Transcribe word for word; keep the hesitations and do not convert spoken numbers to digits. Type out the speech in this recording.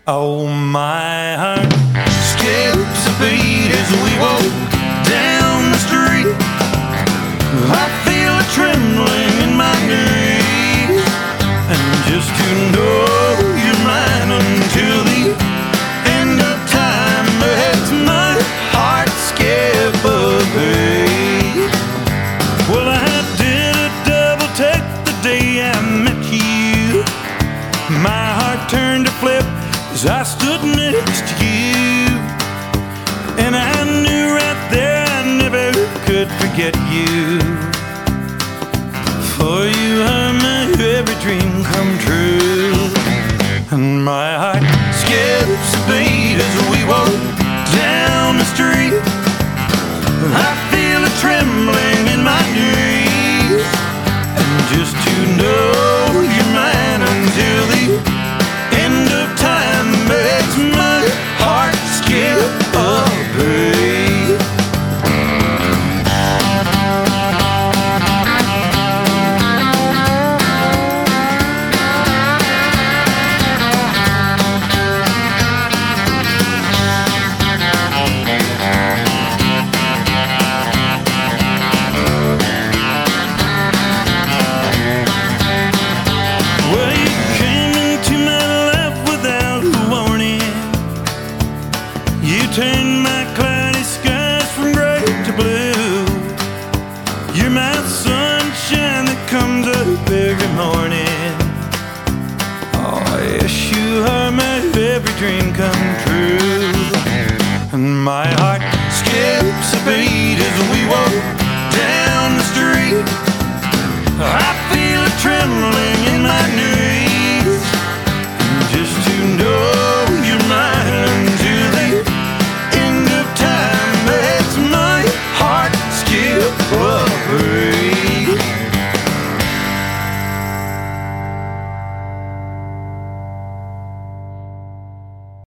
Oh, my heart skips a beat as we walk down the street. I feel a trembling in my knees, and just to know you're mine until the end of time makes my heart skip a beat. Well, I did a double take the day I met you. My heart turned to flip as I stood next to you, and I knew right there I never could forget you. For you are my every dream come true, and my heart skips a beat as we walk down the street. I feel a trembling in my knees, and just to know you're mine until the end of time makes my heart skip a beat. Well, you came into my life without warning. You turned my cloudy skies from gray to blue. You're my sunshine that comes up every morning. Oh, yes, you are my every dream come true. And my heart skips a beat as we walk down the street. I feel a trembling